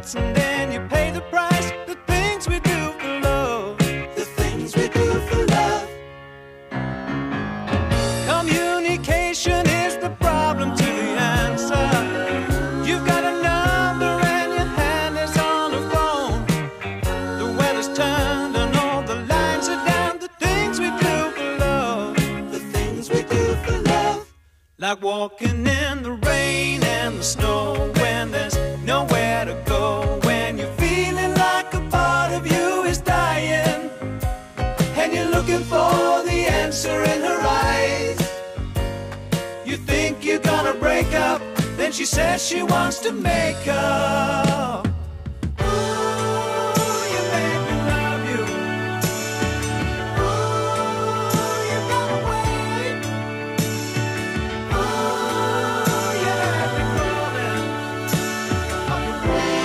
hurts and then you pay the price. The things we do for love, the things we do for love. Communication is the problem to the answer. You've got a number and your hand is on the phone. The weather's turned and all the lines are down. The things we do for love, the things we do for love. Like walking in the rain and the snow when there's nowhere to go. When you're feeling like a part of you is dying and you're looking for the answer in her eyes. You think you're gonna break up, then she says she wants to make up. Ooh, you make me love you. Ooh, you gotta wait. Ooh, you have me crawling on your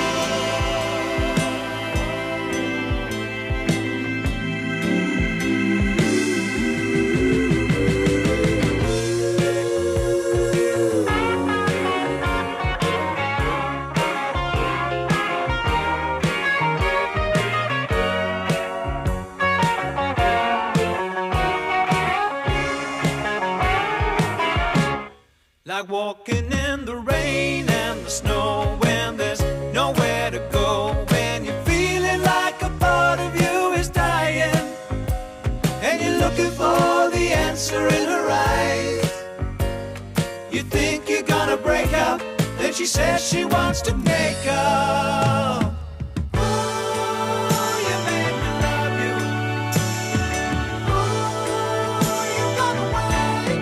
like walking in the rain and the snow when there's nowhere to go. When you're feeling like a part of you is dying and you're looking for the answer in her eyes. You think you're gonna break up, then she says she wants to make up. Ooh, you make me love you. Ooh, you gotta wait.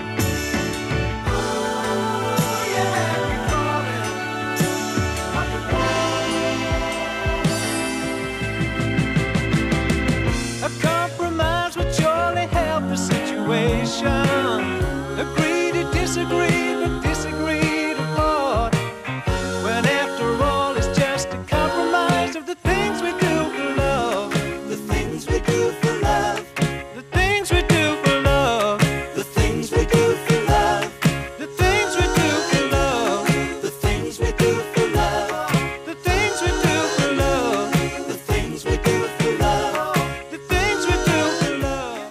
A compromise would surely help the situation. Agree to disagree, but disagree to part. When after all it's just a compromise of the things we do for love. The things we do for love. The things we do for love. The things we do for love. The things we do for love. The things we do for love. The things we do for love. The things we do for love. The things we do for love.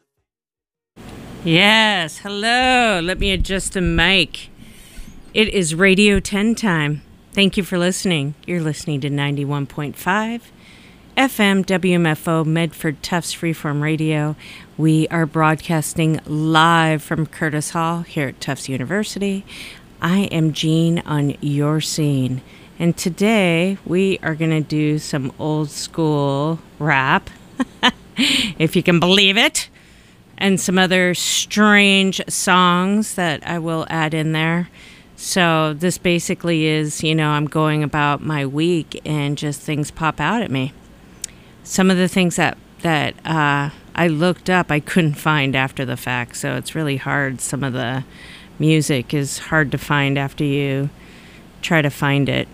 Yes, hello. Let me adjust the mic. It is Radio 10 time. Thank you for listening. You're listening to 91.5 FM WMFO Medford Tufts Freeform Radio. We are broadcasting live from Curtis Hall here at Tufts University. I am Jean on your scene. And today we are going to do some old school rap, if you can believe it, and some other strange songs that I will add in there. So this basically is, I'm going about my week and just things pop out at me. Some of the things that I looked up, I couldn't find after the fact. So it's really hard. Some of the music is hard to find after you try to find it.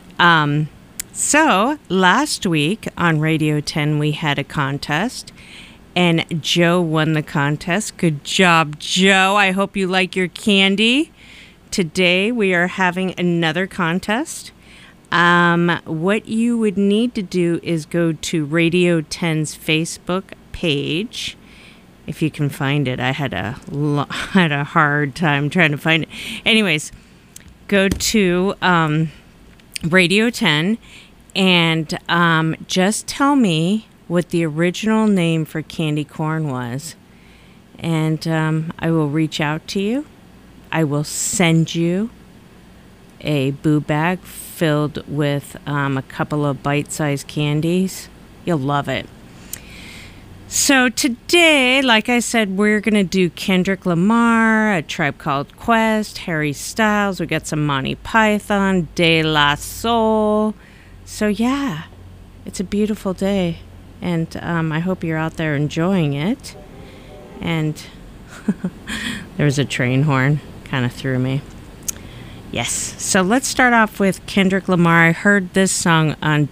So last week on Radio 10, we had a contest. And Joe won the contest. Good job, Joe. I hope you like your candy. Today we are having another contest. What you would need to do is go to Radio 10's Facebook page. If you can find it. I had a hard time trying to find it. Anyways, go to Radio 10 and just tell me what the original name for candy corn was. And I will reach out to you. I will send you a boo bag filled with a couple of bite-sized candies. You'll love it. So today, like I said, we're going to do Kendrick Lamar, A Tribe Called Quest, Harry Styles. We got some Monty Python, De La Soul. So yeah, it's a beautiful day. And I hope you're out there enjoying it. And there was a train horn. Kind of threw me. Yes. So let's start off with Kendrick Lamar. I heard this song on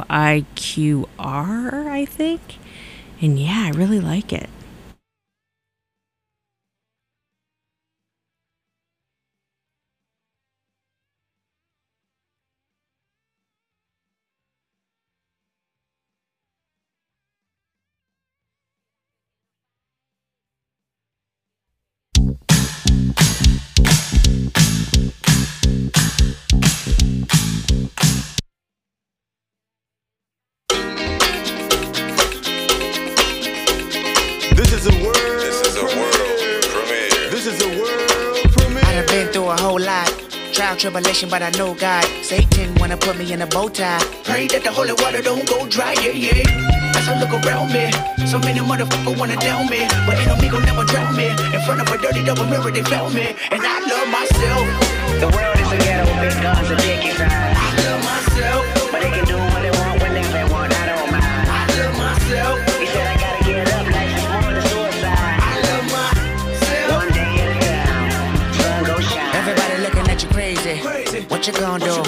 WIQR, I think. And yeah, I really like it. tribulation, but I know God. Satan wanna put me in a bow tie. Pray that the holy water don't go dry, yeah, yeah. As I look around me, so many motherfuckers wanna down me, but ain't no me gon' never drown me. In front of a dirty double mirror, they found me, and I love myself. The world is a ghetto with big guns and dick inside. I love myself, But they can do what they want whenever they want, I don't mind. I love myself, He said I gotta get up, life is more than suicide. I love myself. One day at a time, sun go shine. Everybody looking at you crazy. What you gonna do?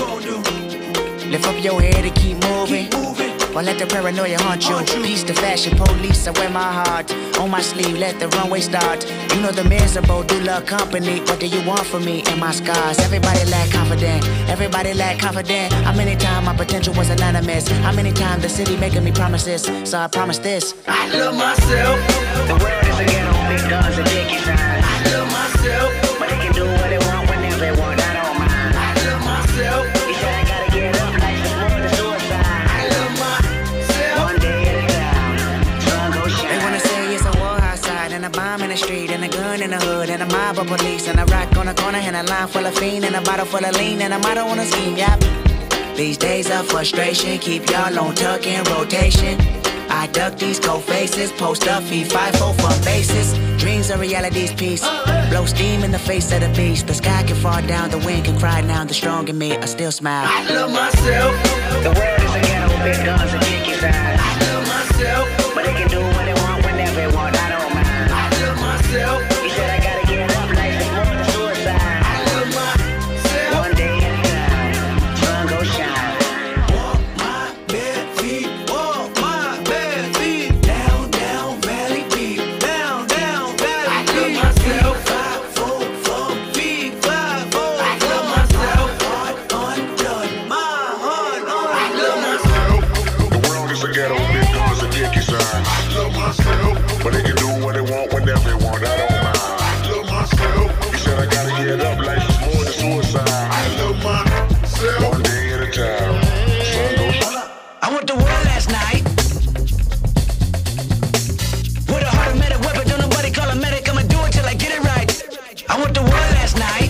Lift up your head and keep moving. Or let the paranoia haunt you. Peace to fashion police, I wear my heart on my sleeve, let the runway start. You know the miserable do love company. What do you want from me and my scars? Everybody lack confident, everybody lack confident. How many times my potential was anonymous? How many times the city making me promises? So I promise this, I love myself. The world is a ghetto with big guns and dick inside. I love myself, But they can do what they want whenever they want, I don't mind. I love myself, He said I gotta get up, life is more than suicide. I love myself. One day at a time, sun go shine. They wanna say it's a war outside, and a bomb in the street, and a gun in the hood, and a mob of police, and a rock on the corner, and a line full of fiend, and a bottle full of lean, and a motto on a scheme, yep. These days of frustration keep y'all on tuck in rotation. I duck these cold faces, post up, feed 5-4 for bases. Dreams are reality's piece. Blow steam in the face of the beast. The sky can fall down, the wind can cry now. The strong in me, I still smile. I love myself. The world is a ghetto with big guns and dick inside. I love myself. But they can do what they want whenever they want, I don't mind. I love myself. He said I gotta get up, life is more than suicide. I love myself. One day at a time, sun go shine. Walk my bare feet, walk my bare feet. Down, down, valley deep. Down, down, valley deep. I love myself. 5-4, feet, 5-4. I love myself. Heart undone, my heart on. I love myself. The world is a ghetto with big guns and dick inside. I love myself. But they can do what they want whenever they want, I don't mind. I love myself. He said I gotta get up, life is more than suicide. I love myself. One day at a time, sun goes shine. I went to war last night with a heart of medic weapon. Don't nobody call a medic. I'ma do it till I get it right. I went to war last night.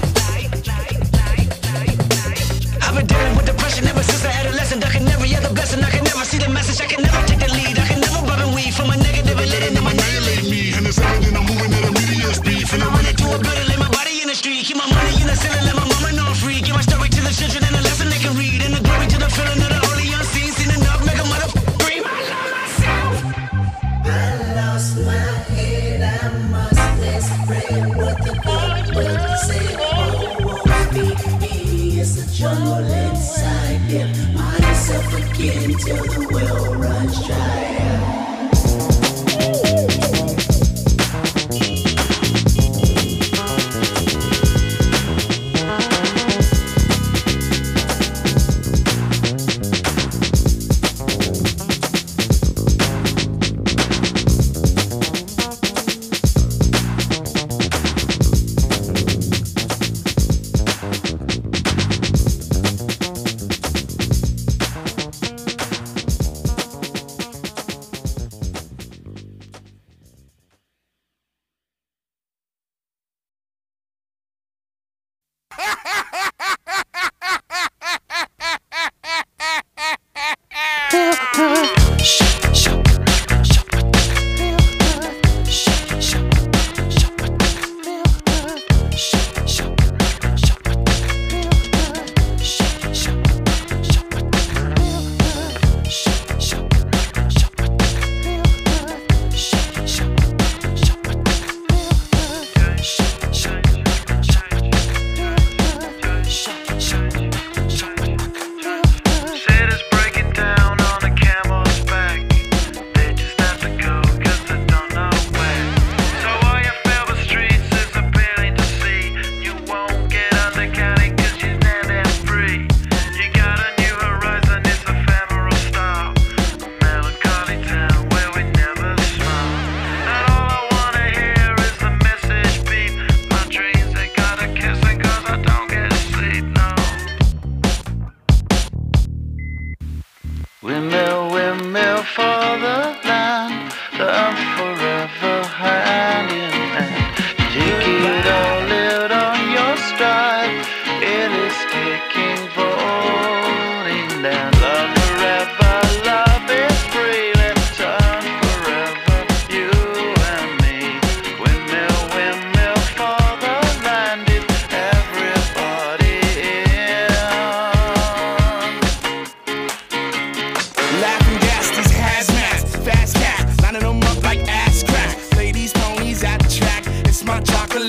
I've been dealing with depression ever since I had a lesson. Ducking every other blessing. I can never see the message. I can never take the lead. I can never rub and weave from a negative and letting them annihilate me. And it's evident I'm moving at a medium speed. Finna run into a building, lay my body in the street. Keep my money in the ceiling, let my mama know I'm free. Give my story to the children and a lesson they can read. And the glory to the feeling of the holy unseen. Seen enough, make a motherfucker scream. I love myself. I lost my head, I must explain what the good book said. Oh, me, it's a jungle inside. Get myself again till the well runs dry.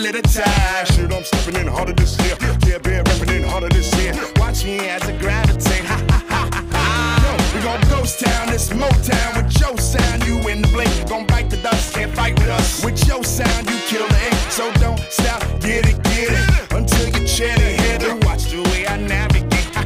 little time. Shit, I'm stepping in harder this year. Yeah, bear rapping in harder this year. Watch me as I gravitate. Ha ha ha ha ha. Yo, we gon' ghost town, this Motown with your sound. You in the blink, gon' bite the dust, can't fight with us. With your sound, you kill the ink. So don't stop, get it until you chat it hit it. Watch the way I navigate.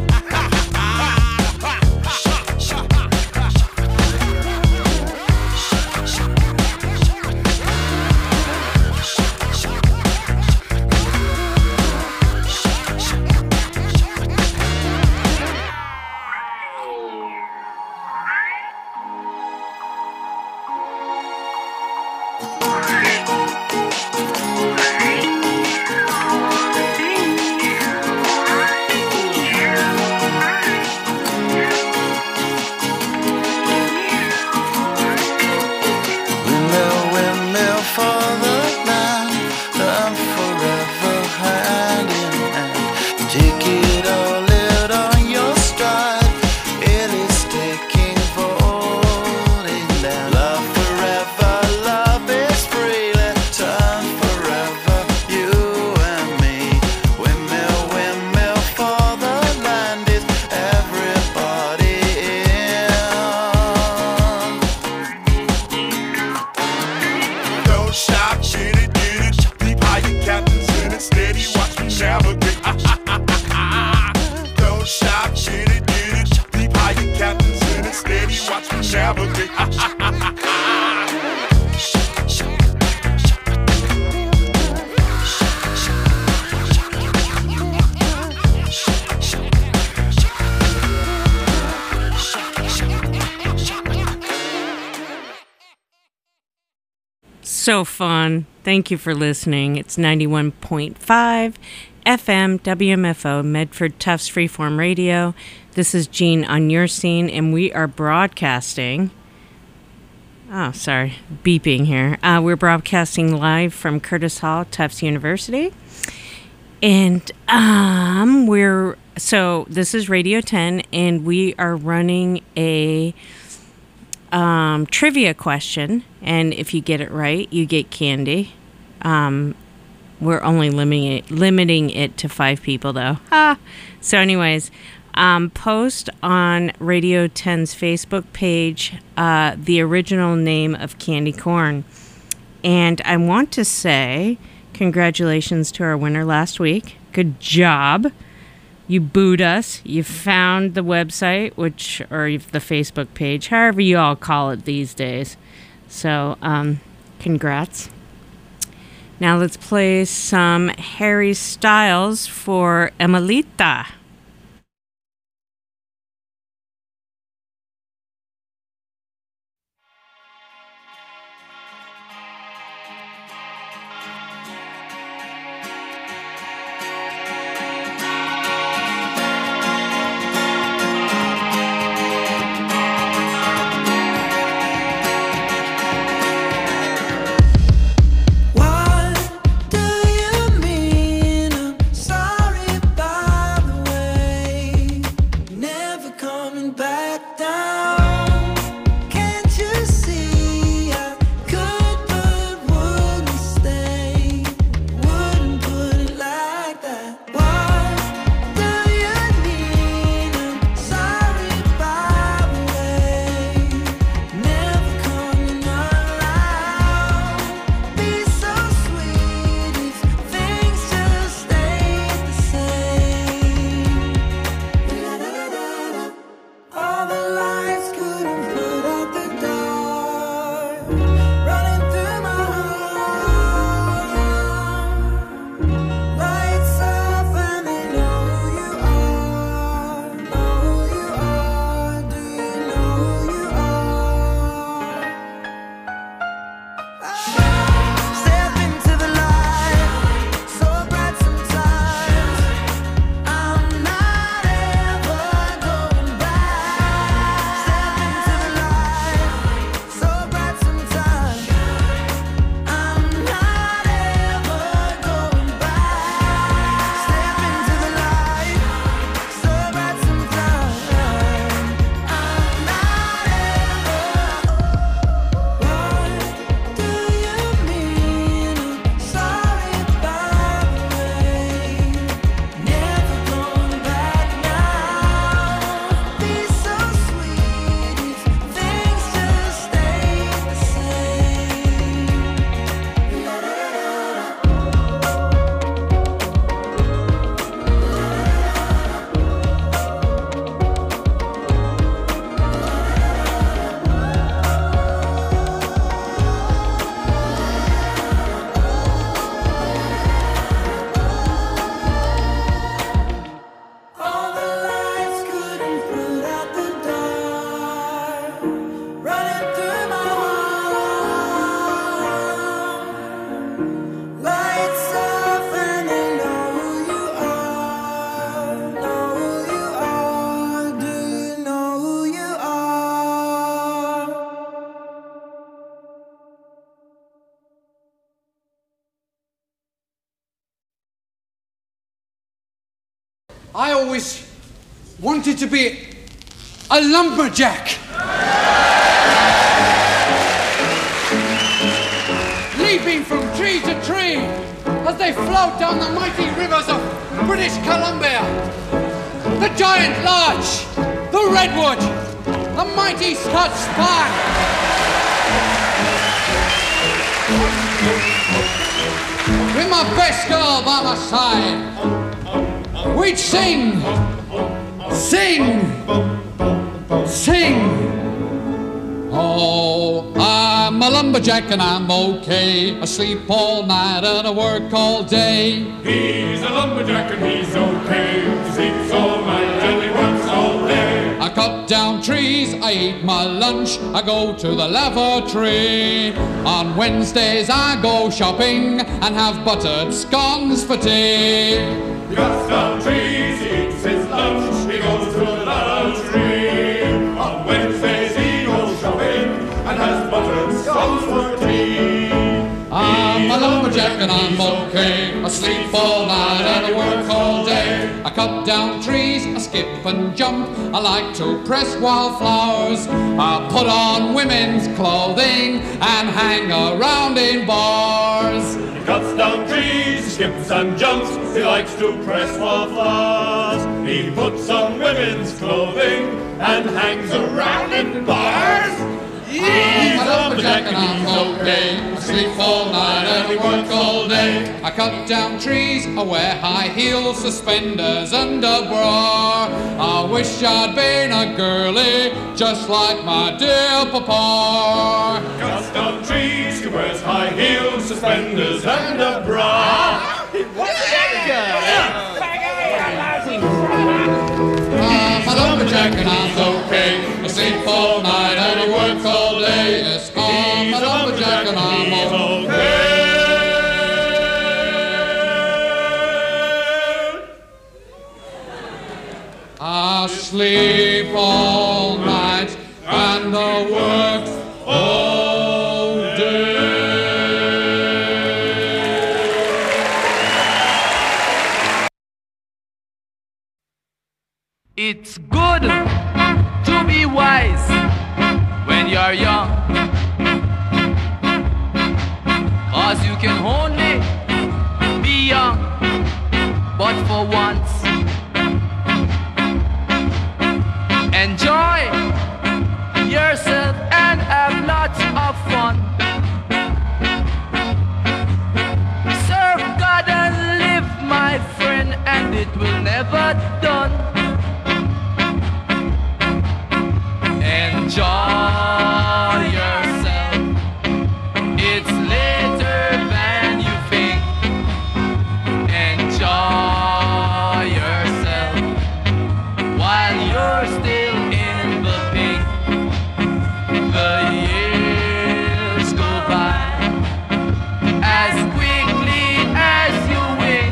So fun. Thank you for listening. It's 91.5 FM WMFO, Medford Tufts Freeform Radio. This is Jean on your scene, and we are broadcasting. Oh, sorry, beeping here. We're broadcasting live from Curtis Hall, Tufts University. And this is Radio 10, and we are running a trivia question, and if you get it right, you get candy. We're only limiting it to 5 people, though. So anyways, post on Radio 10's Facebook page the original name of candy corn. And I want to say congratulations to our winner last week. Good job. You booed us. You found the website, or the Facebook page, however you all call it these days. So, congrats. Now let's play some Harry Styles for Emelita. What do you mean? I'm sorry, by the way. I always wanted to be a lumberjack. Leaping from tree to tree as they float down the mighty rivers of British Columbia. The giant larch, the redwood, the mighty Scotch pine. With my best girl by my side, we'd sing, sing, sing. Oh, I'm a lumberjack and I'm okay. I sleep all night and I work all day. He's a lumberjack and he's okay. He sleeps all night and he works all day. I cut down trees, I eat my lunch, I go to the lavatory. On Wednesdays I go shopping and have buttered scones for tea. He cuts down trees, he eats his lunch, he goes to the lavatory. On Wednesdays he goes shopping and has buttered scones for tea. I'm a lumberjack and I'm okay. I sleep all night and I work all day. I cut down trees, I skip and jump. I like to press wildflowers. I put on women's clothing and hang around in bars. He cuts down trees, he skips and jumps. He likes to press wildflowers. He puts on women's clothing and hangs around in bars. I'm a lumberjack and I'm okay. I sleep all night and I work all day. I cut down trees, I wear high heels, suspenders and a bra. I wish I'd been a girlie, just like my dear papa. Cuts down trees, he wears high heels, suspenders and a bra. I'm a lumberjack and I'm okay. I sleep all night and I work all day. Yes, I'm a lumberjack and I'm okay. I sleep all night and I work all day. It's good to be wise when you're young, 'cause you can only be young but for once. Enjoy yourself and have lots of fun. Serve God and live, my friend, and it will never done. Enjoy yourself. It's later than you think. Enjoy yourself while you're still in the pink. The years go by as quickly as you wink.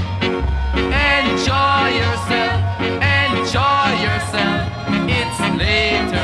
Enjoy yourself. Enjoy yourself. It's later.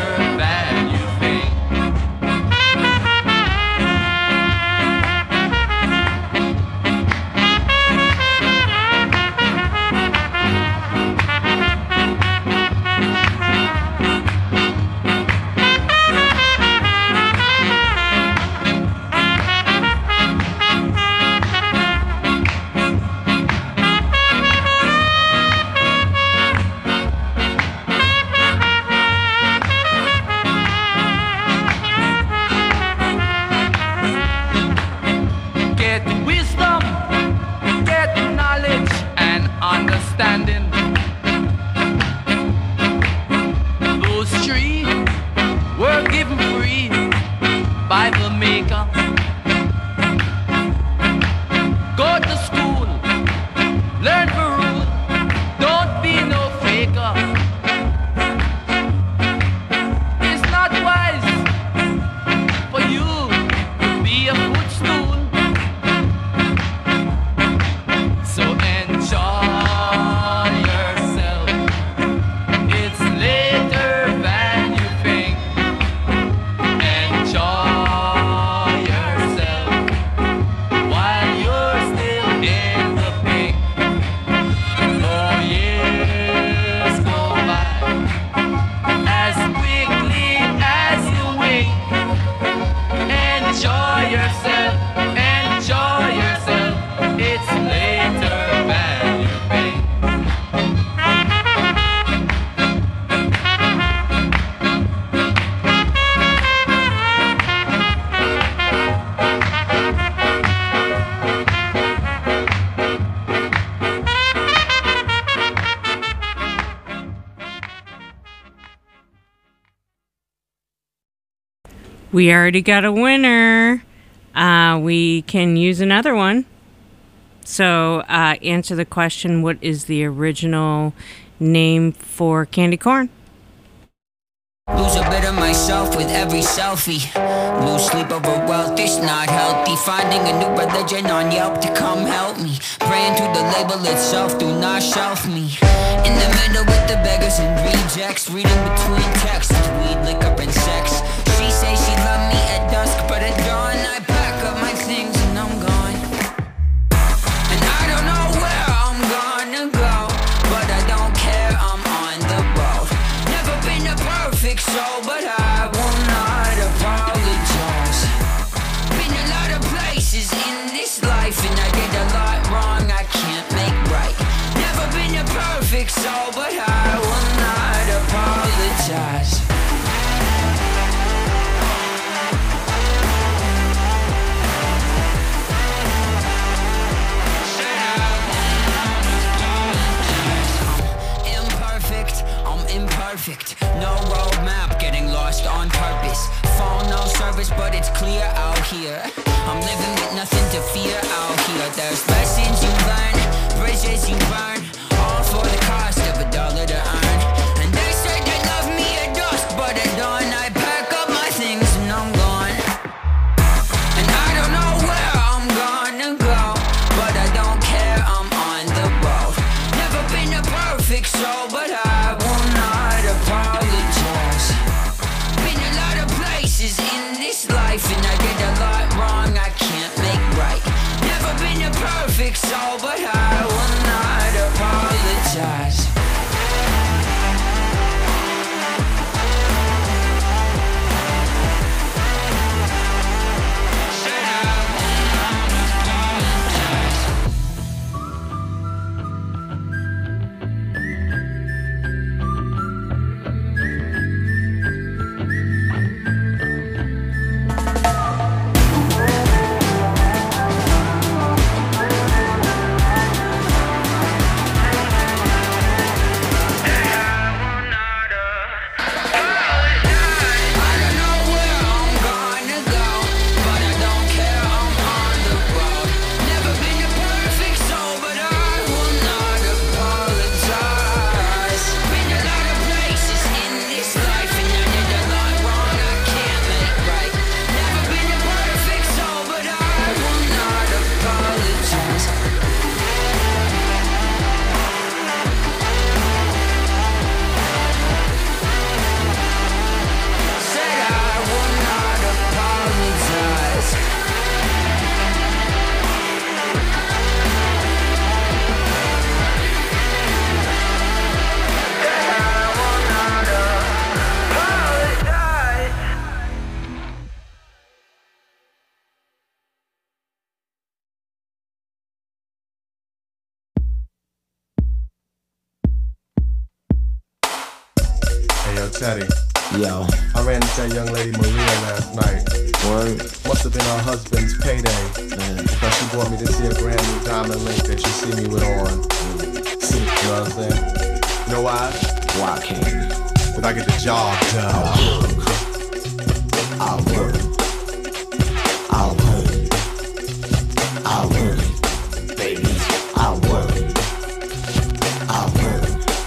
We already got a winner. We can use another one. So answer the question, what is the original name for candy corn? Lose a bit of myself with every selfie. Lose sleep over wealth, it's not healthy. Finding a new religion on Yelp to come help me. Praying to the label itself, do not shelf me. In the middle with the beggars and rejects. Reading between texts, weed, liquor, and sex. She say she love me at dusk, but at dawn I pack up my things and I'm gone. And I don't know where I'm gonna go, but I don't care, I'm on the road. Never been a perfect soul, but I will not apologize. Been a lot of places in this life, and I did a lot wrong I can't make right. Never been a perfect soul, but I will not apologize. Imperfect, no roadmap, getting lost on purpose. Phone no service, but it's clear out here. I'm living with nothing to fear out here. There's lessons you learn, bridges you burn, all for the cost of $1 to earn. And they say they love me at dusk, but at dawn I pack up my things and I'm gone. And I don't know where I'm gonna go, but I don't care, I'm on the road. Never been a perfect soul, but I will not apologize. Been a lot of places in this life, and I did a lot wrong I can't make right. Never been a perfect soul, but I will not apologize. Teddy. Yo. I ran into that young lady Maria last night. Word. Must have been her husband's payday. Because she bought me this here brand new diamond link that you see me with on. You know what I'm saying? You know why? Why, King? Because I get the job done. I'll work. I'll work. I'll work. Baby, I'll work. I'll work.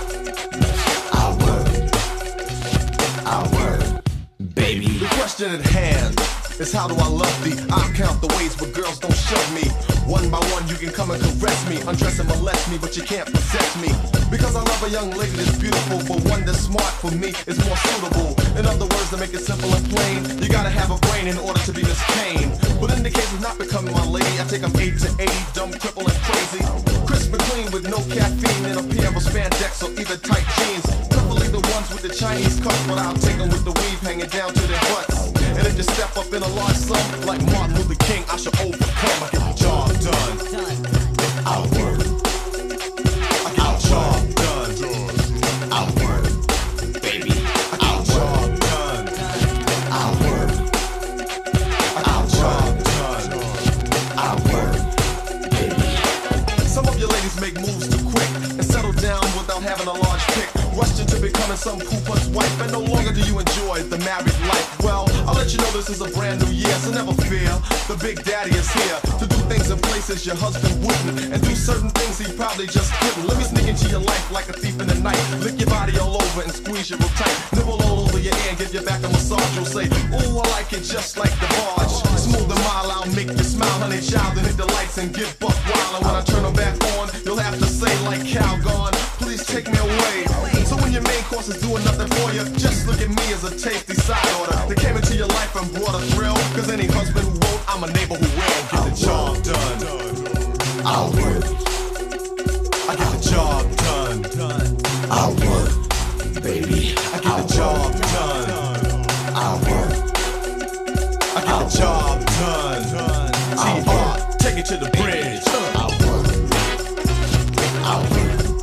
The question at hand is how do I love thee? I'll count the ways where girls don't shove me. One by one you can come and caress me, undress and molest me, but you can't possess me. Because I love a young lady that's beautiful, but one that's smart for me is more suitable. In other words, to make it simple and plain, you gotta have a brain in order to be Miss Kane. But in the case of not becoming my lady, I take them 8 to 80, dumb, cripple, and crazy. Crisp and clean with no caffeine and a pair of spandex or either tight jeans. Preferably the ones with the Chinese cuffs, but I'll take them with the weave hanging down to their butts. And if you step up in a large sum, like Martin Luther King, I should overcome. I get the job done. I'll work. I get the job done. I'll work. Baby, I'll job done. I'll work. I'll job done. I'll work. Baby. Some of your ladies make moves too quick and settle down without having a large pick. Rushing to becoming some pooper's wife, and no longer do you enjoy the married life. Well, I'll let you know this is a brand new year, so never fear. The Big Daddy is here to do things in places your husband wouldn't, and do certain things he probably just couldn't. Let me sneak into your life like a thief in the night. Lick your body all over and squeeze you real tight. Nibble all over your ear and give your back a massage. You'll say, ooh, I like it just like the barge. Smooth and mild, I'll make you smile, honey child, and hit the lights and get buck wild. And when I turn them back on, you'll have to say like Calgon, please take me away. So when your main course is doing nothing for you, just look at me as a tasty side order that came into your life and brought a thrill. Cause any husband who won't, I'm a neighbor who will. Get the job done. I'll work. I get the job done. I'll work, baby. I get the job done. I'll work. I get the job done. I'll work. Take it to the bridge. I'll work. I'll work.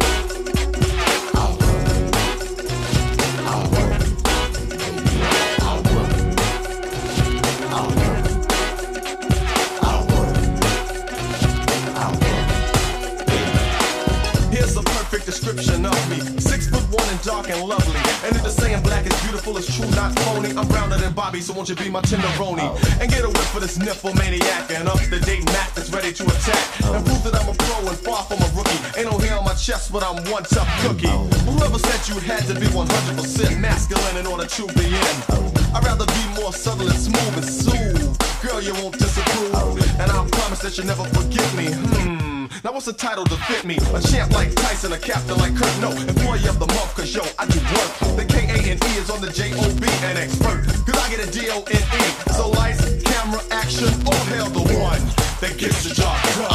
Description of me, 6'1" and dark and lovely. And if the saying black is beautiful, it's true, not phony. I'm browner than Bobby, so won't you be my tenderoni? And get a whip for this nymphomaniac and up to date Mac that's ready to attack. And prove that I'm a pro and far from a rookie. Ain't no hair on my chest, but I'm one tough cookie. Whoever said you had to be 100% masculine in order to be in? I'd rather be more subtle and smooth and soothe. Girl, you won't disapprove, and I'll promise that you'll never forget me. Now what's the title to fit me? A champ like Tyson, a captain like Kurt. No, employee of the month, cause yo, I do work. The K-A-N-E is on the J-O-B, an expert. Cause I get a D-O-N-E. So lights, camera, action, all hail the one that gets the job done.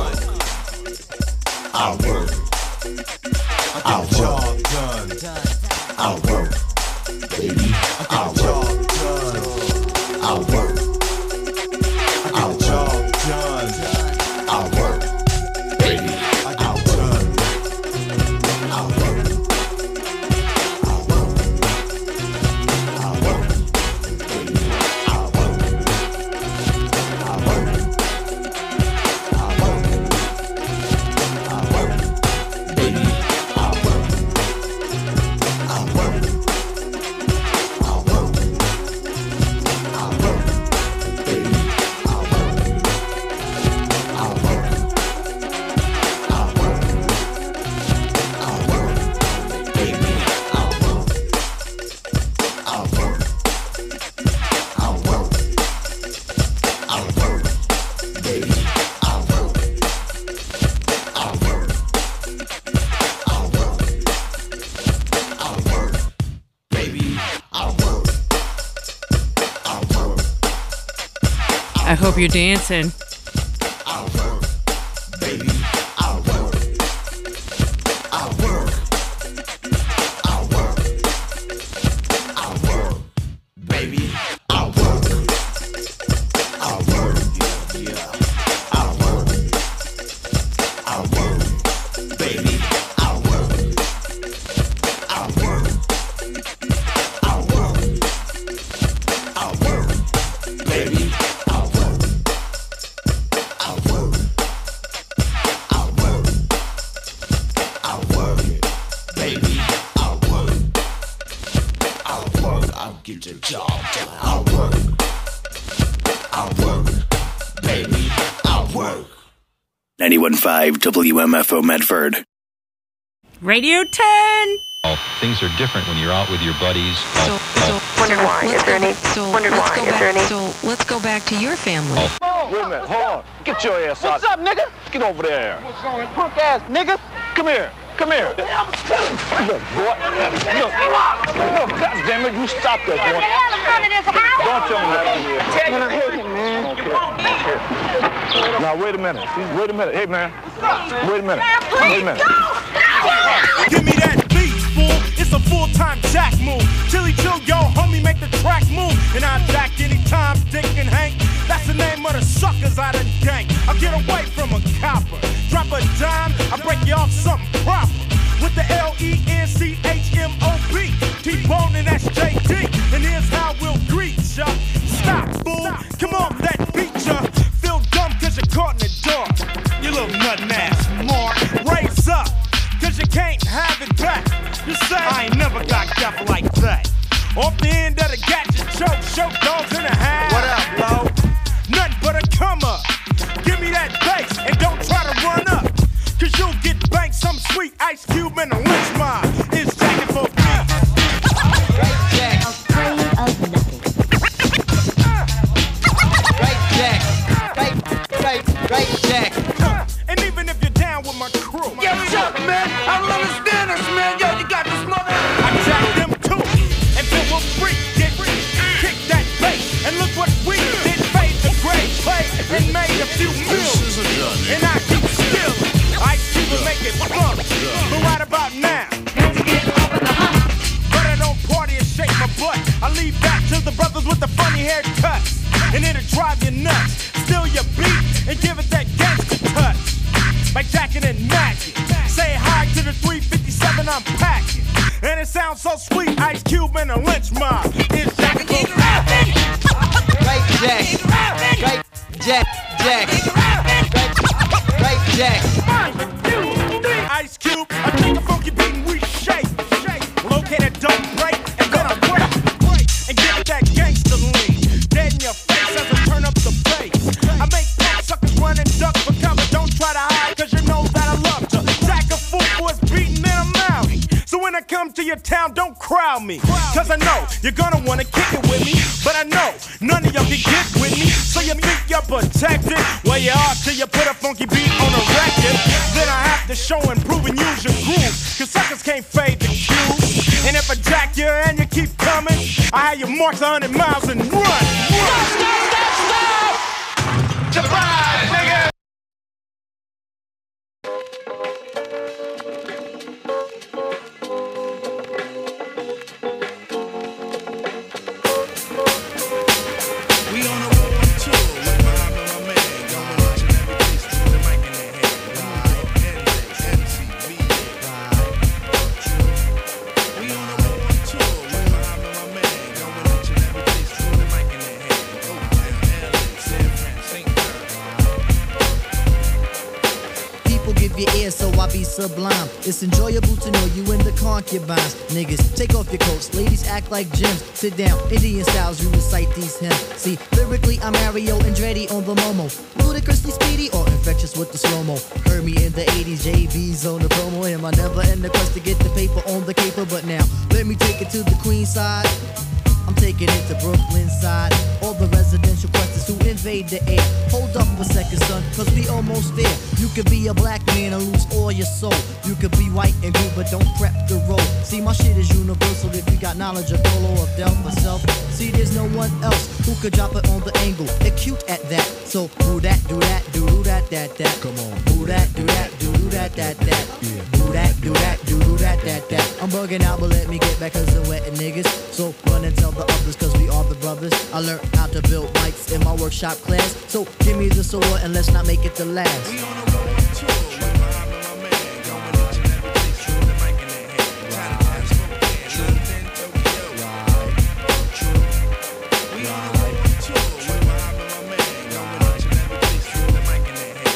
I'll work. I get the job done. I'll work, baby. I get the job done. I'll work. I get the job done. I'll work. Baby, I'll done. I'll work. I'll work. I'll work. Baby, I'll work. I'll work. I'll work. I'll work. Baby, I'll work. I'll work. I'll work. I'll work. Baby, I'll work. I'll work. I hope you're dancing. I'll work, baby. I'll work. I'll work. I'll work. I'll work, baby. I'll work. I'll work. Yeah. I'll work. I'll work, baby. I'll work. I'll work. I'll work. I'll work, baby. Get the job done. I'll work. I'll work. Baby, I'll work. 91.5 WMFO Medford. Radio 10. Things are different when you're out with your buddies. Wondered why. Is there any? Wondered why. Is there any? So let's go back to your family. Wait a minute. Hold on. Get your ass out. What's up, nigga? Get over there. What's going on? Punk ass nigga. Come here. Come here. Look, boy. Look, God damn it, you stop that, boy. Don't tell me nothing here. Man, I hate him, man. Okay. Now, wait a minute. Wait a minute. Hey, man. Wait a minute. Wait a minute. Give me that beat, fool. It's a full-time jack move. Chili chill, yo, homie, make the track move. And I jack anytime, Dick and Hank. That's the name of the suckers I done gang. I get away from a copper. Drop a dime, I break you off something proper. With the L-E-N-C-H-M-O-P. T-Bone and that's J.D. And here's how we'll greet ya. Stop, fool. Come on, that beat ya. Feel dumb cause you're caught in the dark. You little nuttin' ass mark. Raise up, cause you can't have it back. You say I ain't never got deaf like that. Off the end of the gadget, choke dogs in the house. What up, Lo? Nothing but a come up. Give me that bass and don't try to run up. Cause you'll get banked some sweet Ice Cube and a lynch mob. It's jacking for me. Right Jack. Afraid of nothing. Right Jack. Right Jack. And even if you're down with my crew. Yo, what's up, man? I don't understand this, man. Yo, you got this mother. I jack them too. Until we're free. Get free. Kick that bass. And look what we did. Fade the gray play and made a few millions. And I keep stealing. Ice Cube will make it fun. But right about now. But I don't party and shake my butt. I leave that to the brothers with the funny haircuts. And it'll drive you nuts. Steal your beat and give it that gangster touch. Like Jackin' and Magic. Say hi to the 357 I'm packing. And it sounds so sweet. Ice Cube and a lynch mob. It's Jackin' for rapping. Right Jack. Right Jack. Right Jack. Ice Cube, I take a funky beat and we shake. Located, don't break, and then I break. And give it that gangster lean. Dead in your face as I turn up the bass. I make suckers run and duck for cover. Don't try to hide, cause you know that I love to. Jack a fool for his beating in a Maui. So when I come to your town, don't crowd me. Cause I know you're gonna wanna kick it with me. But I know none of y'all can get with me. So you think you're protected? Well, you are till you put a funky beat on a record. Then I have to show and prove and use your groove. Cause suckers can't fade the cue. And if I jack you and you keep coming, I have you march 100 miles and run. Stop! Surprise, nigga! So I be sublime. It's enjoyable to know you in the concubines. Niggas, take off your coats. Ladies, act like gems. Sit down, Indian styles, you recite these hymns. See, lyrically, I'm Mario Andretti on the Momo. Ludicrously speedy or infectious with the slow-mo. Heard me in the 80s, JB's on the promo. Him, I never end the quest to get the paper on the caper. But now, let me take it to the Queen side. I'm taking it to Brooklyn side. All the residential questions who invade the air. Hold up a second, son, cause we almost there. You could be a black man and lose all your soul. You could be white and blue, but don't prep the road. See, my shit is universal if you got knowledge of Dolo or Del myself. See, there's no one else who could drop it on the angle. They're cute at that. So, do that, do that, do that, that. Come on. Do that, do that, do that, that. Yeah. Do that, do that, do that, that. I'm bugging out, but let me get back cause I'm wetting niggas. So, run and tell the others cause we are the brothers. I learned how to build mics in my workshop class. So give me the sword and let's not make it the last. We on a road tour with my man, going each and every place, true the mic in their hand. Chinatown, Spokane, London, Tokyo. True. We on a road tour with my man, going each and every place, true the mic in their hand.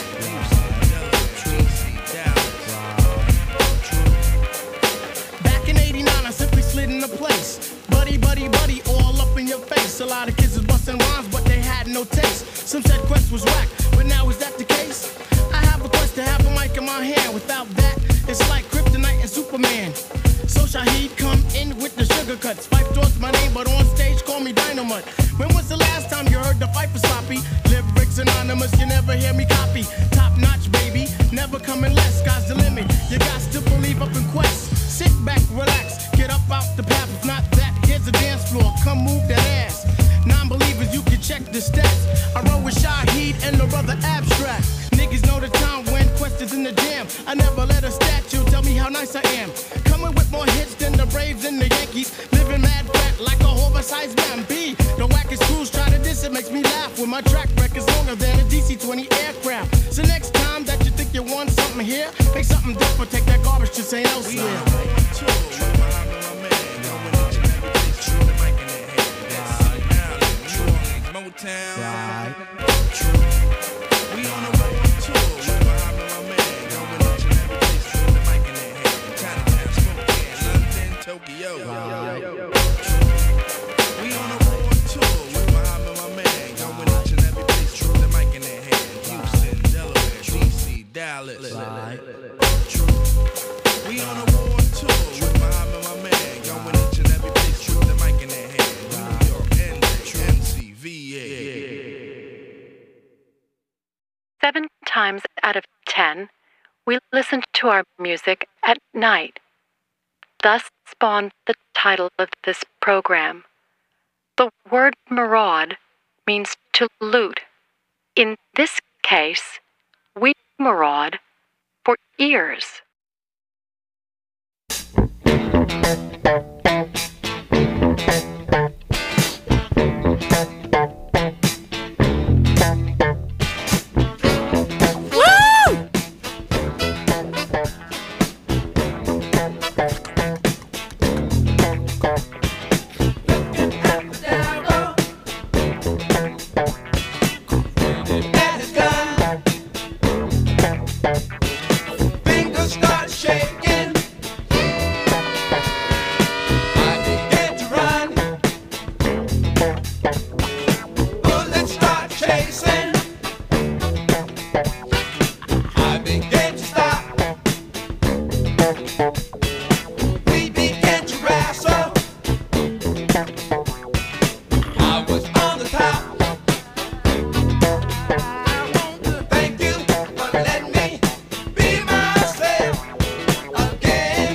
Back in '89, I simply slid into place. Buddy, all up in your face. A lot of kids was busting rhymes, but they had no taste. Some said Quest was whack, but now is that the case? I have a quest to have a mic in my hand. Without that, it's like Kryptonite and Superman. So Shaheed come in with the sugar cuts. Fife towards my name, but on stage call me Dynamite. When was the last time you heard the fight for sloppy? Lyrics anonymous, you never hear me copy. Top notch, baby, never coming less. Sky's the limit, you got to believe up in Quest. Sit back, relax, get up out the path. If not that, here's the dance floor, come move that ass. Non-believers, you can check the stats. I roll with Shaheed and the brother Abstract. Niggas know the time when Quest is in the jam. I never let a statue tell me how nice I am. Coming with more hits than the Braves and the Yankees. Living mad fat like a oversized man. B, the wackest crews try to diss it, makes me laugh. When my track record's longer than a DC-20 aircraft. So next time that you think you want something here, make something different, take that garbage to St. Elsewhere. Motown. Right. True. We on a road tour with my man, going each and every place, true the mic in their hand. Chinatown, Spokane, London, Tokyo. We on a world tour with Muhammad, my man. Going each and every place, true, the mic in their hand. Houston, Delaware, DC, Dallas. We on a world tour with Muhammad, my man. Going each and every place, true, the mic in their hand. New York, NC, VA. 7 times out of 10, we listen to our music at night. Thus spawned the title of this program. The word maraud means to loot. In this case, we maraud for ears. Fingers start shaking. I begin to run. Bullets start chasing. I begin to stop. We begin to wrestle. I was on the top. Thank you for letting me be myself again.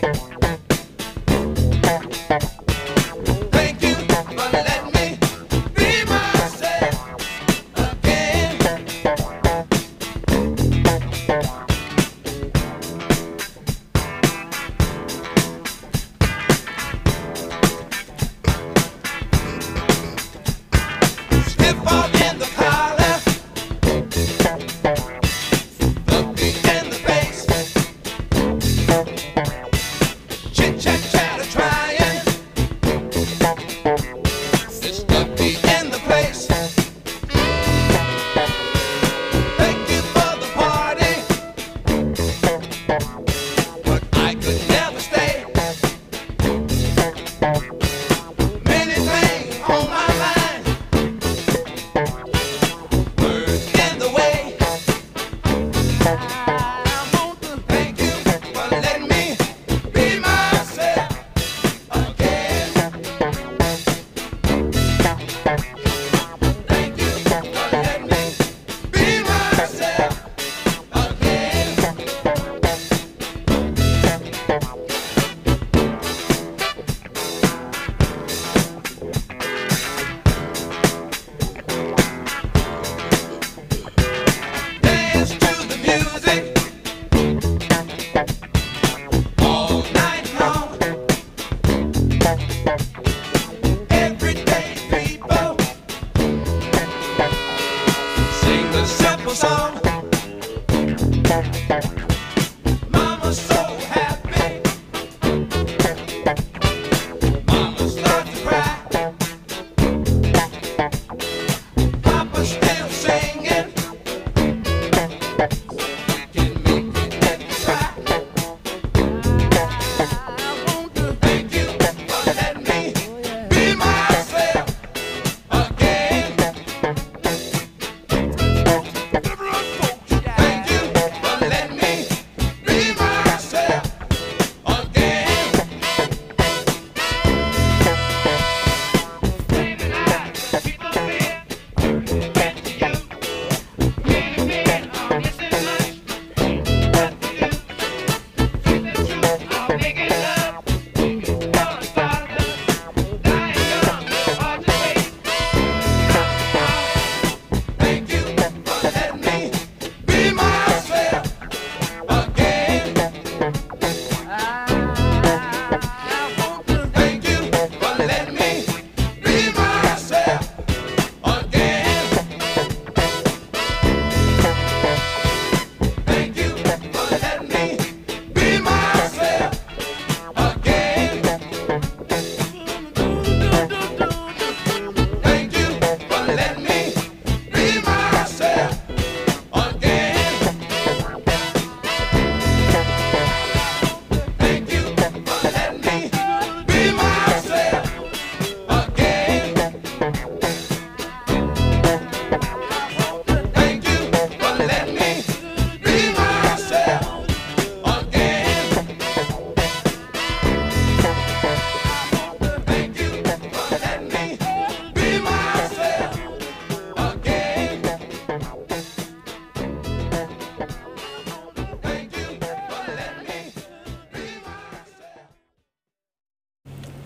Thank you for letting me be myself again. Stiff out in the collar. The beat and the bass. Chit chat chatter trying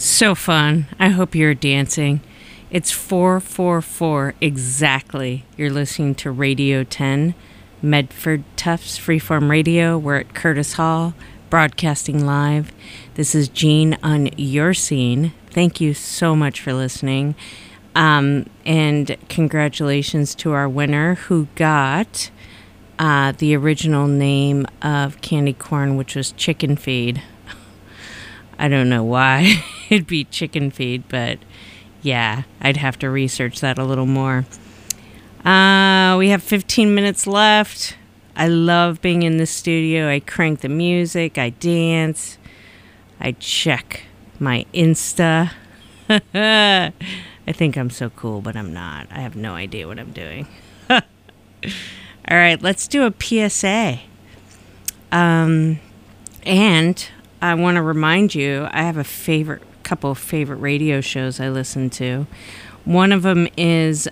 So fun. I hope you're dancing. It's 4:44 exactly. You're listening to Radio 10, Medford Tufts Freeform Radio. We're at Curtis Hall, broadcasting live. This is Jean on your scene. Thank you so much for listening. And congratulations to our winner who got the original name of candy corn, which was Chicken Feed. I don't know why it'd be Chicken Feed, but yeah, I'd have to research that a little more. We have 15 minutes left. I love being in the studio. I crank the music. I dance. I check my Insta. I think I'm so cool, but I'm not. I have no idea what I'm doing. All right, let's do a PSA. And I want to remind you, I have a couple of favorite radio shows I listen to. One of them is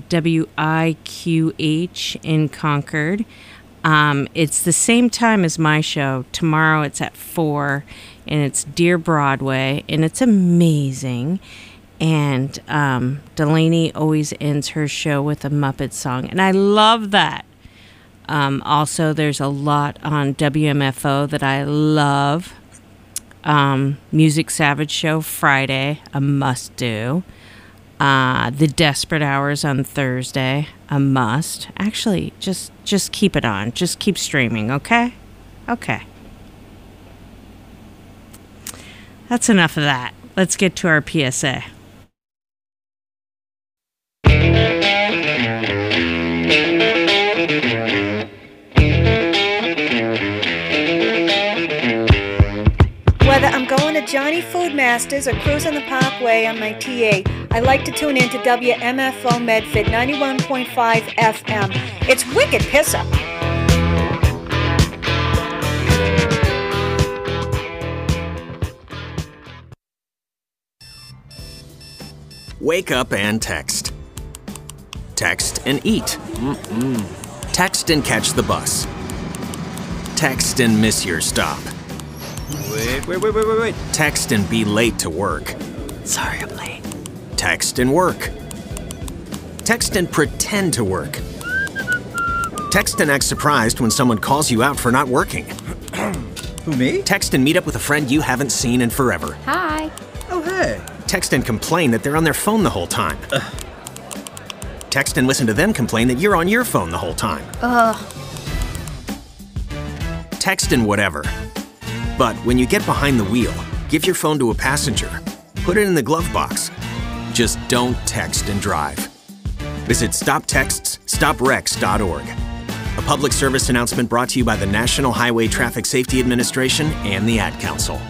WIQH in Concord. It's the same time as my show. Tomorrow it's at 4, and it's Dear Broadway, and it's amazing. And Delaney always ends her show with a Muppet song, and I love that. Also, there's a lot on WMFO that I love. Music Savage Show Friday, a must-do. The Desperate Hours on Thursday, a must. Actually, just keep it on. Just keep streaming, okay? Okay. That's enough of that. Let's get to our PSA. Whether I'm going to Johnny Food Masters or cruising the Parkway on my TA, I like to tune in to WMFO Medford 91.5 FM. It's wicked pisser. Wake up and text. Text and eat. Text and catch the bus. Text and miss your stop. Wait. Text and be late to work. Sorry, I'm late. Text and work. Text and pretend to work. Text and act surprised when someone calls you out for not working. Who, me? Text and meet up with a friend you haven't seen in forever. Hi. Oh, hey. Text and complain that they're on their phone the whole time. Text and listen to them complain that you're on your phone the whole time. Text and whatever. But when you get behind the wheel, give your phone to a passenger. Put it in the glove box. Just don't text and drive. Visit StopTextsStopWrecks.org. A public service announcement brought to you by the National Highway Traffic Safety Administration and the Ad Council.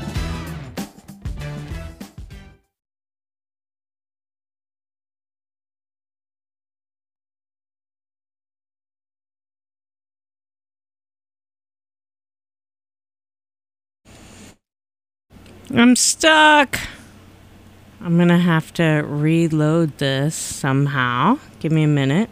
I'm stuck. I'm going to have to reload this somehow. Give me a minute.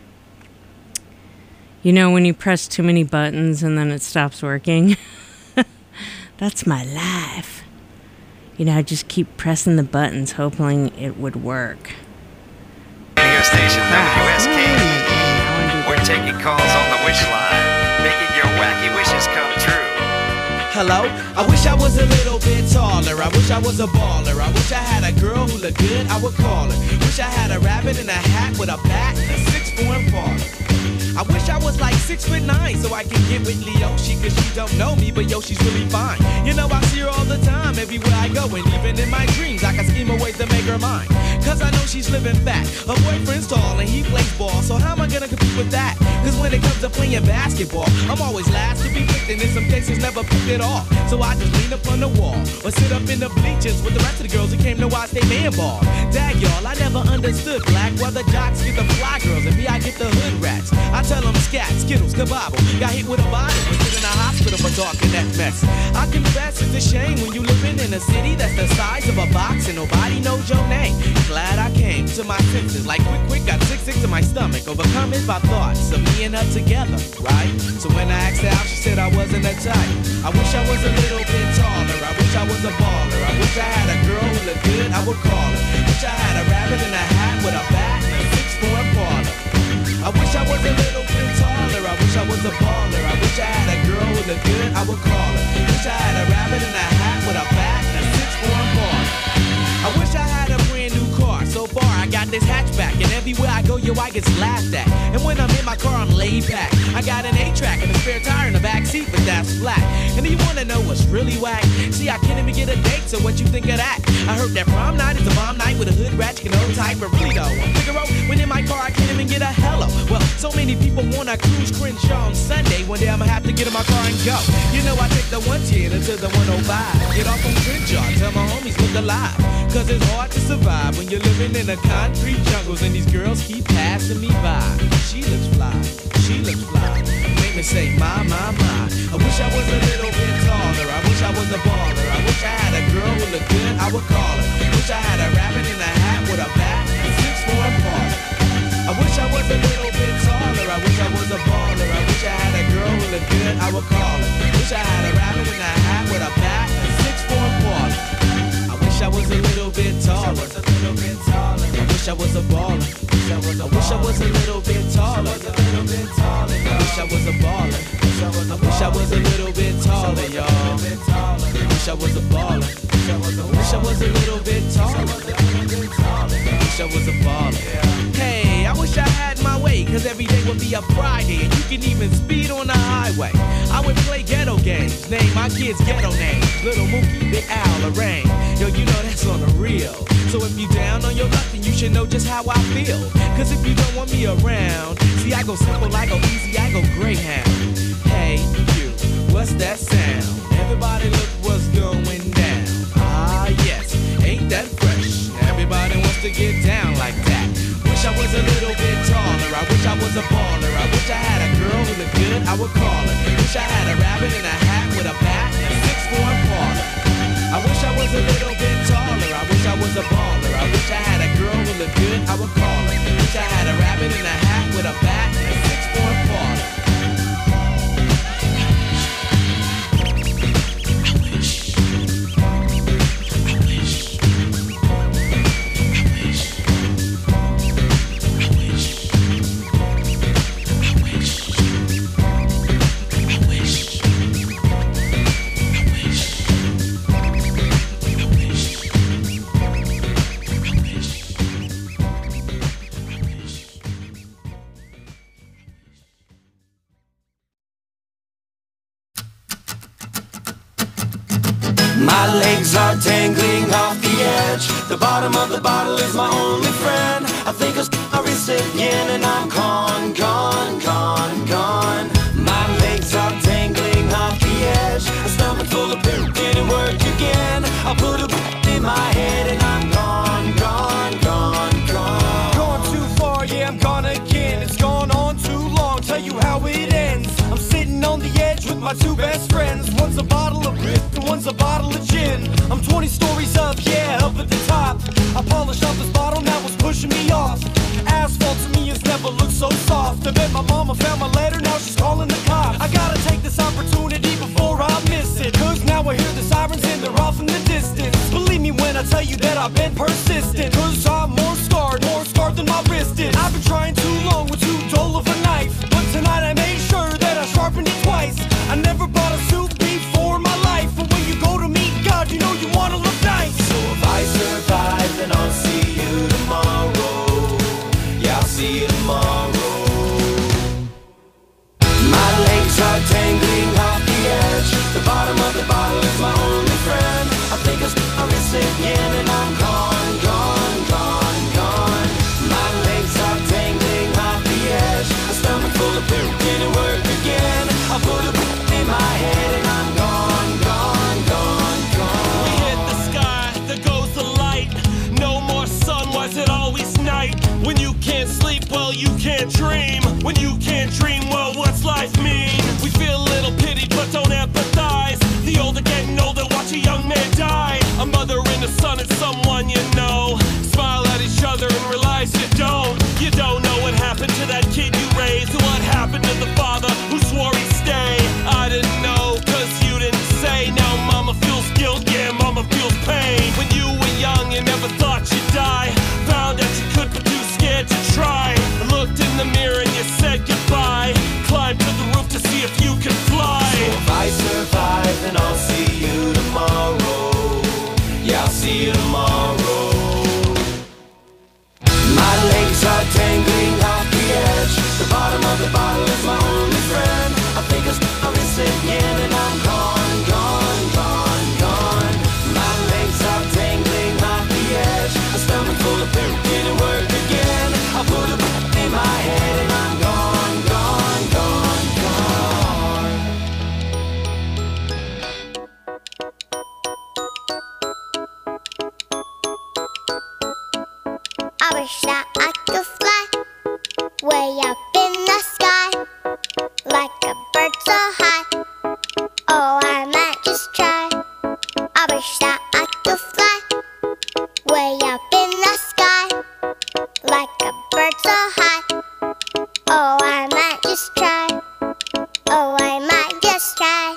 You know when you press too many buttons and then it stops working? That's my life. You know, I just keep pressing the buttons hoping it would work. Radio station WSK. We're taking calls on the wish line, making your wacky wishes come true. Hello? I wish I was a little bit taller. I wish I was a baller. I wish I had a girl who looked good, I would call her. Wish I had a rabbit in a hat with a bat and a 6'4" baller. I wish I was like 6'9" so I could get with Leoshi, cause she don't know me, but yo, she's really fine. You know, I see her all the time, everywhere I go, and even in my dreams, I can scheme a way to make her mine. Cause I know she's living fat. Her boyfriend's tall and he plays ball, so how am I gonna compete with that? Cause when it comes to playing basketball, I'm always last to be picked, and in some cases never picked at all. So I just lean up on the wall, or sit up in the bleachers with the rest of the girls who came to watch they man ball. Dag y'all, I never understood black, why the jocks get the fly girls, and me I get the hood rats. I tell them scat, skittles, kabobble, got hit with a bottle, and put in a hospital for talking that mess. I confess it's a shame when you living in a city that's the size of a box and nobody knows your name. Glad I came to my senses, like quick, got sick to my stomach, overcome it by thoughts of me and her together, right? So when I asked her out, she said I wasn't a type. I wish I was a little bit taller, I wish I was a baller, I wish I had a girl who looked this hatchback, and everywhere I go, yo, I get laughed at. And when I'm in my car, I'm laid back. I got an 8-track and a spare tire in the back seat, but that's flat. And do you wanna know what's really whack? See, I can't even get a date, so what you think of that? I heard that prom night is a bomb night with a hood ratchet and old type, but really though, I'm Figaro, when in my car, I can't even get a hello. Well, so many people wanna cruise Crenshaw on Sunday. One day I'ma have to get in my car and go. You know, I take the 110 until the 105. Get off on Crenshaw, tell my homies look alive. Cause it's hard to survive when you're living in the concrete jungles and these girls keep passing me by. She looks fly, she looks fly. Make me say, my. I wish I was a little bit taller. I wish I was a baller. I wish I had a girl who looked good, I would call her. Wish I had a rabbit in a hat with a bat and 6'4" parlor. I wish I was a little bit taller. I wish I was a baller. I wish I had a girl who looked good, I would call her. Wish I had a rabbit in a hat with a bat and 6'4" parlor. I wish I was a little bit taller. I wish I was a baller. I wish I was a little bit taller. I wish I was a baller. I wish I was a little bit taller, y'all. I wish I was a baller. I wish I was a little bit taller. I wish I was a baller. Hey, I wish I had my way, cause every day would be a Friday, and you can even speed on the highway. I would play ghetto games, name my kids ghetto names. Little Mookie, Big Al, Lorraine. Yo, you know that's on the real. So if you down on your luck, then you should know just how I feel. Cause if you don't want me around, see, I go simple, I go easy, I go Greyhound. Hey, you, what's that sound? Everybody look what's going down. Ah, yes, ain't that fresh? Everybody wants to get down like that. Wish I was a little bit taller. I wish I was a baller. I wish I had a girl who looked good, I would call her. Wish I had a rabbit in a hat with a bat and a 6'4" parlor. I wish I was a little bit taller. I wish I was a baller. I wish I had a girl who looked good, I would call her. Wish I had a rabbit in a hat with a bat and a 6'4" parlor. My legs are dangling off the edge. The bottom of the bottle is my only friend. I think I'll wrist again and I'm gone. My legs are dangling off the edge. A stomach full of pill, didn't work again. I'll put a in my head and I'm gone. Gone too far, yeah, I'm gone again. It's gone on too long, tell you how it ends. I'm sitting on the edge with my two best friends. One's a bottle of Rit and one's a bottle of gin. I'm 20 stories up, yeah, up at the top. I polished off this bottle, now it's pushing me off. Asphalt to me has never looked so soft. I bet my mama found my letter, now she's calling the cops. I gotta take this opportunity before I miss it. Cause now I hear the sirens and they're off in the distance. Believe me when I tell you that I've been persistent. Cause I'm more scarred than my wrist is. I've been trying too long with too dull of a knife. But tonight I made sure that I sharpened it twice. I never bought a suit before in my life. But when you go to meet God, you know you wanna look nice. So if I survive, then I'll see you tomorrow. Yeah, I'll see you tomorrow. My legs are dangling off the edge. The bottom of the bottle is my only friend. I think I'll wrist again and I'm gone. My legs are dangling off the edge. A stomach full of pill, didn't work again. I put a in my head and I'm gone. We hit the sky, there goes the light. No more sun, why is it always night? When you can't sleep, well, you can't dream. When you can't dream, well, what's life mean? We feel a little pity, but don't empathize. The older getting older, watch a young man die. A mother and a son and someone you know. Smile at each other and realize you don't. You don't know what happened to that kid you raised. What happened to the father who swore he'd stay. I didn't know, cause you didn't say. Now mama feels guilt, yeah, mama feels pain. When you were young, you never thought you'd die. Found out you could, but too scared to try. Looked in the mirror and you said goodbye. Climbed to the roof to see if you could fly. So if I survive, then I'll see you tomorrow. Yeah, I'll see you tomorrow. wish that I could fly way up in the sky, like a bird so high. Oh, I might just try. I wish that I could fly way up in the sky, like a bird so high. Oh, I might just try. Oh, I might just try.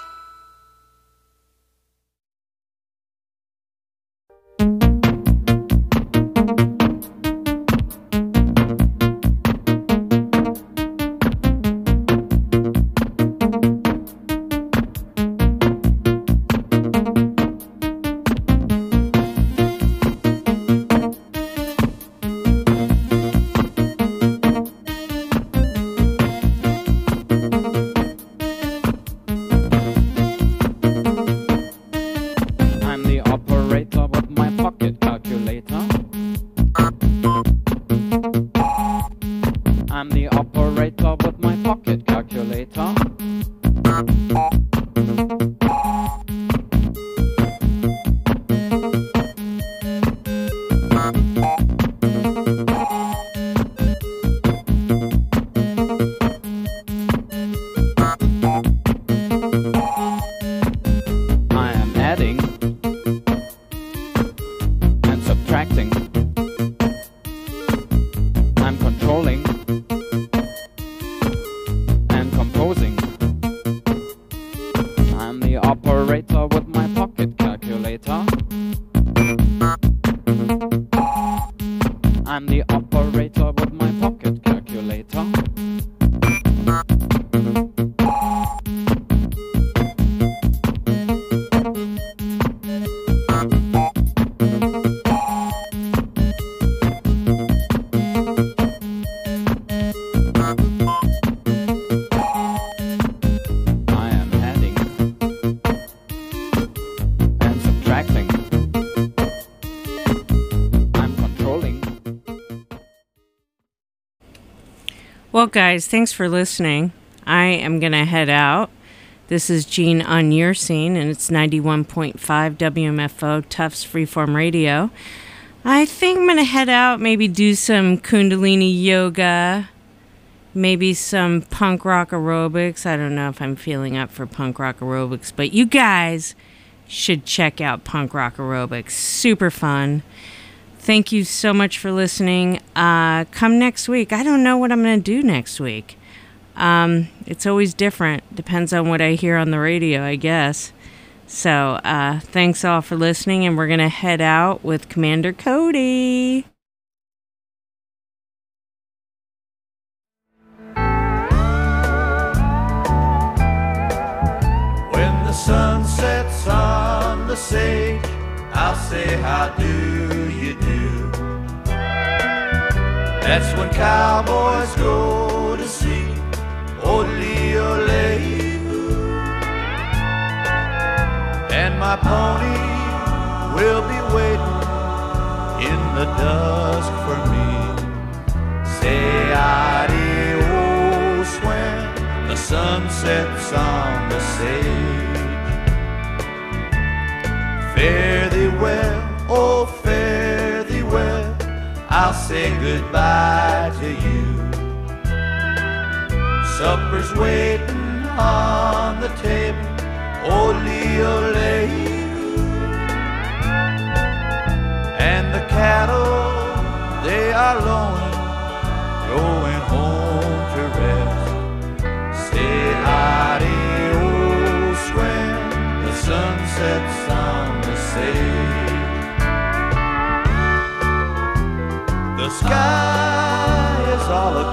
Well, guys, thanks for listening. I am going to head out. This is Jean on your scene, and it's 91.5 WMFO, Tufts Freeform Radio. I think I'm going to head out, maybe do some Kundalini yoga, maybe some punk rock aerobics. I don't know if I'm feeling up for punk rock aerobics, but you guys should check out punk rock aerobics. Super fun. Thank you so much for listening. Come next week. I don't know what I'm going to do next week. It's always different. Depends on what I hear on the radio, I guess. So thanks all for listening, and we're going to head out with Commander Cody. When the sun sets on the sage, I'll say, how do you do? That's when cowboys go to see Ole-ole, and my pony will be waiting in the dusk for me. Say adios when the sun sets on the sage. Fare thee well, oh fare thee well, I'll say goodbye to you. Supper's waiting on the table, ole-ole, and the cattle, they are lowing, going home to rest. Say adios when the sun sets on the sage. The sky is all